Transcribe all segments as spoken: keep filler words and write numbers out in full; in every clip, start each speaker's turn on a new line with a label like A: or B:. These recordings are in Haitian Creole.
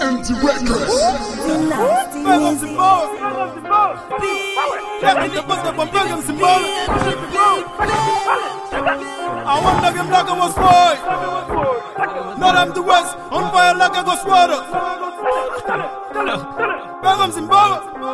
A: M T Records.
B: Bangam symbol. Check the bus up on Bangam symbol. I want to give like I was boy. Not I'm the West, on fire like I go swatter. Bangam symbol.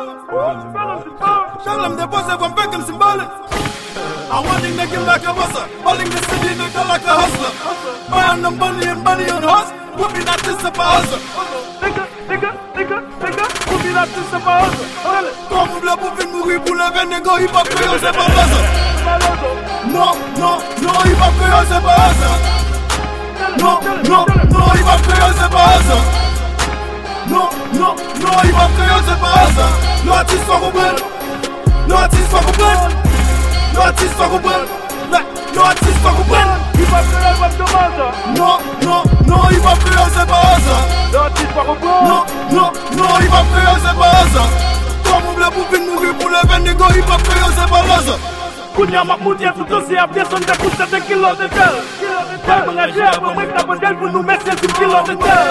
B: Tell them the bus up on Bangam symbol. I want to give like a buzzer. Balling the city like a hustler. Buying them money and money on us. Whooping at this about us. Nigga, nigga, nigga, nigga, whooping at this about us. Comme le pouvez mourir pour le vénégo, il va payer ses bases. Non, non, non, il va payer ses bases. Non, non, non, il va payer ses bases. Non, non, non, il va payer ses bases. L'artiste va comprendre. L'artiste va comprendre. L'artiste va comprendre. L'artiste va comprendre. Il va payer ses bases. Non, non, non, il va payer ses bases. L'artiste va comprendre. Non, non, non, il va payer ses bases. Comme on veut pour mourir pour le vénégo, il va payer ses bases. Kounya Mahmoudi a tout aussi à personne de pousser des kilos de tel. Tel manager, pour moi, t'as modèle pour nous mettre sur kilos de tel.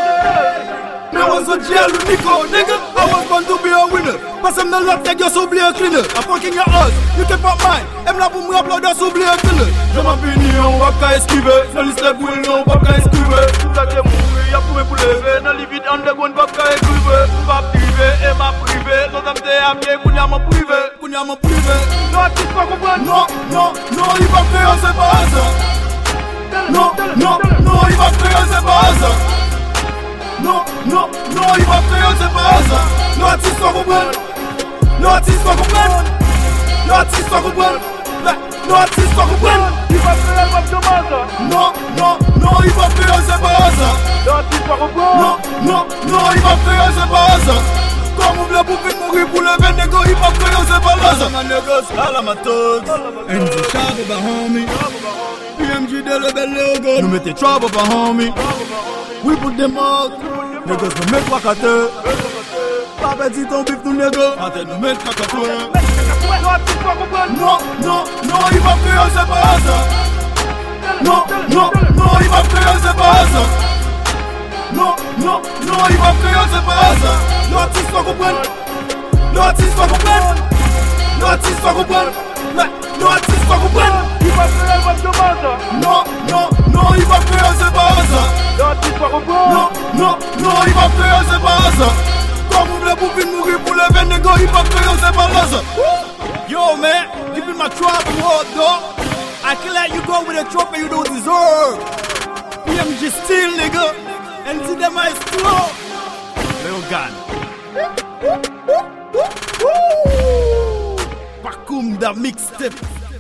B: I was a jail Nico, nigga. I was born to be a winner. Parce que me love, take your soul, a cleaner. I'm fucking your ass, you can pop mine. I'm là pour moi, upload, soul, a killer. Je m'appelle, on va pas esquiver. Dans l'histoire, on va pas esquiver. Tout ça qui est mourir, y'a pour me lever. Dans les vides, underground, va pas esquiver. Va privé, et ma privé. L'autre m'te à pied, Kounya m'a privé. Kounya m'a privé. Non, tu vas comprendre. Non, non, non, il va faire ses bases. Non, non, non, il va faire ses bases. Non, non, non, il va payer ses bases. L'artiste va comprendre. L'artiste va comprendre. L'artiste va comprendre. L'artiste va comprendre. Il va payer ses bases. Non, non, non, il va payer ses bases. L'artiste va comprendre. Non, non, non, il va payer ses bases. Comme on veut pour mourir pour le vénégo, il va payer ses bases. My niggas, all of my thugs. M T Trouble, my homie. P M G de le bel logo. Nous mettez Trouble, my homie. We put them out. Niggas nous mettent wakate. Pas petit ton bif nous nègres. Attends nous mettre kakatoué. Non, non, non, il va payer ses bases. Non, non, non, il va payer ses bases. Non, non, non, il va payer ses bases. L'artiste va comprendre. L'artiste va comprendre. L'artiste va comprendre. L'artiste va comprendre. Il va payer ses bases. Non, non, non, il va payer ses bases. L'artiste va comprendre. Non, non, non, il va payer ses bases. Comme on veut pour mourir pour le vénégo, il va payer ses bases. Yo man, give me my tribe award dog. I can let you go with a trophy you don't deserve. P M G still nigga. And see them eyes slow. Little gun. Bakum da mixtape.